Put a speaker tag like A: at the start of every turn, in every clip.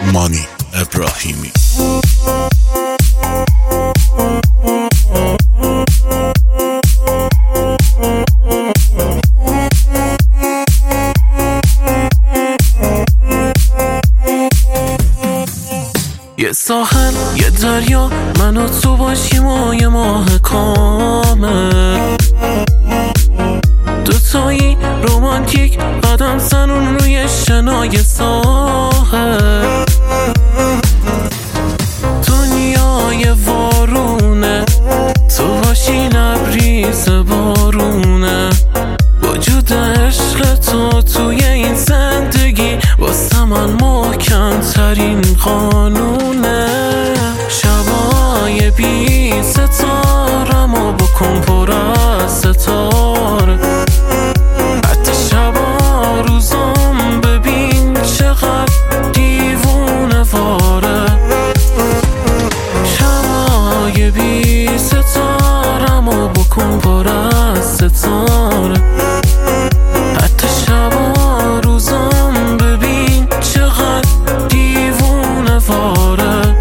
A: مانی ابراهیمی.
B: یه ساحل یه دریا من و تو باشیم و یه ماه کامل، دوتایی رومانتیک قدم زنون روی شنای ساحل. دنیای وارونه تو باشی لبریز بارونه، وجود عشق تو توی این زندگی واسه من محکم ترین قانونه. شبای بی ستارمو بکن پر از ستاره، حتی شبا روزم ببین چقدر دیوونه واره. شبای بی ستارمو بکن پر از ستاره، حتی شبا روزم ببین چقدر دیوونه واره.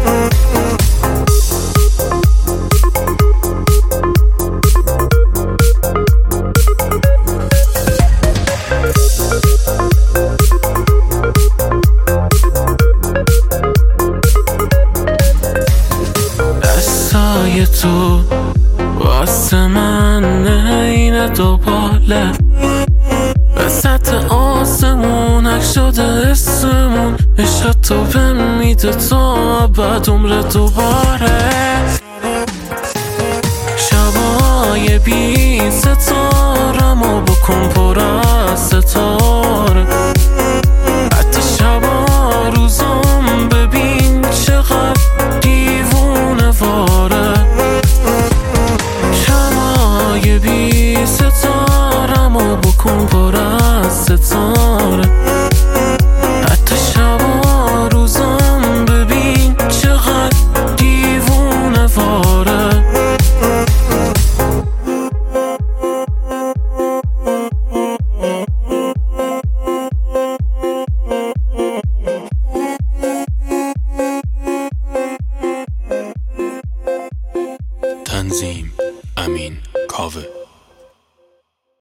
B: دستای تو واسه من عین دوباله، وسط آسمون حک شده اسمون، عشق تو بهم میده تا ابد عمر دوباره. شبای بی ستارمو بکن پر از ستاره، حتی شبا روزم ببین چقدر دیوونه واره. شبای بی ستارمو بکن پر از ستاره،